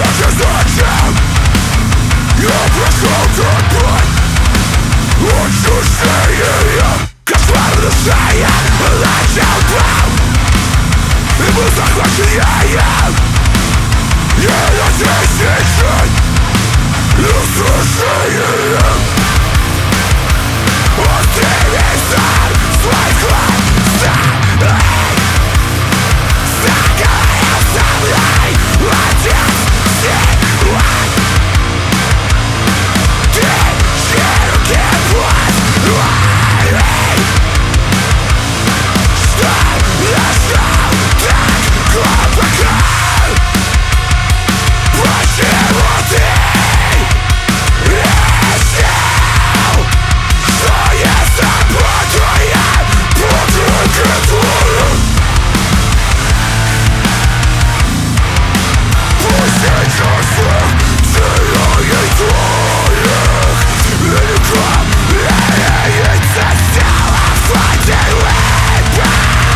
зачем я прошел тот путь? Отчуждение, кошмар в душе я начал плав. И был захвачен я тысячей устрашением. Острый визор свой глаз заговорил со мной отец сила. Ты руки власть, что нашел так глубоко? Почему ты решил, что я забуду я буду готовым? Пусть я чувствую целует твоих велико леется тело в один выбор.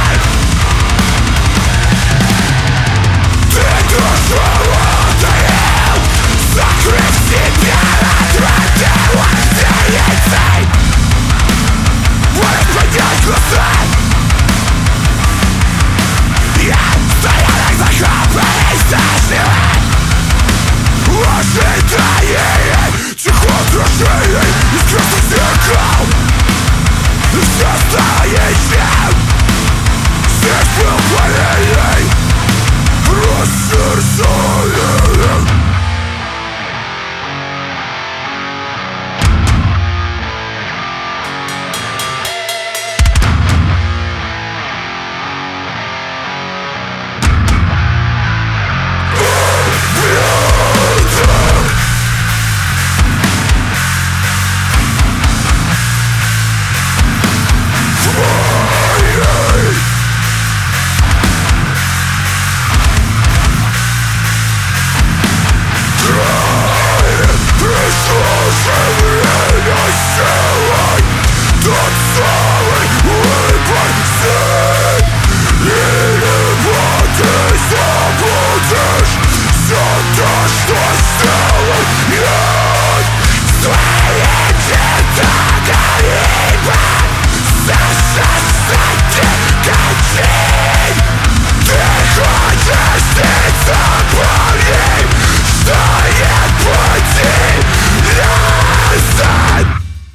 Ты душу утаил, закрыв себя от родного яйцей. Боль поднять глаза, я стоял как закопанный заживо. Ожидание тихо дрожей из красных зеркал. И все стало ничем. Здесь был параллель, рассердцание.